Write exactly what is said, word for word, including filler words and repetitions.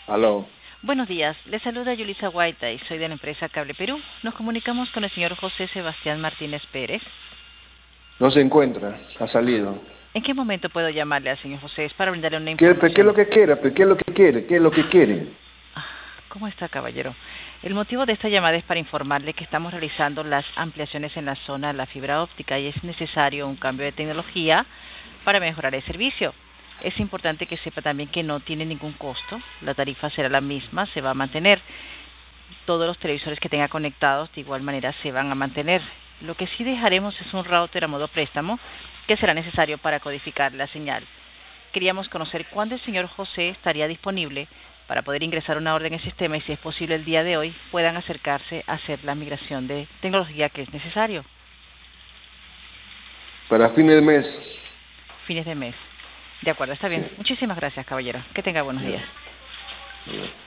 Aló. Buenos días, le saluda Yulisa Guaita y soy de la empresa Cable Perú. Nos comunicamos con el señor José Sebastián Martínez Pérez. No se encuentra, ha salido. ¿En qué momento puedo llamarle al señor José? Es para brindarle una ¿Qué, pe- qué es información. lo que quiere? pe? ¿Qué es lo que quiere? ¿Qué es lo que quiere? Ah, ¿cómo está, caballero? El motivo de esta llamada es para informarle que estamos realizando las ampliaciones en la zona de la fibra óptica y es necesario un cambio de tecnología para mejorar el servicio. Es importante que sepa también que no tiene ningún costo, la tarifa será la misma, se va a mantener. Todos los televisores que tenga conectados de igual manera se van a mantener. Lo que sí dejaremos es un router a modo préstamo que será necesario para codificar la señal. Queríamos conocer cuándo el señor José estaría disponible para poder ingresar una orden en el sistema y si es posible el día de hoy puedan acercarse a hacer la migración de tecnología que es necesario. Para fin de mes. Fines de mes. De acuerdo, está Sí. bien. Muchísimas gracias, caballero. Que tenga buenos Ya, días. ya.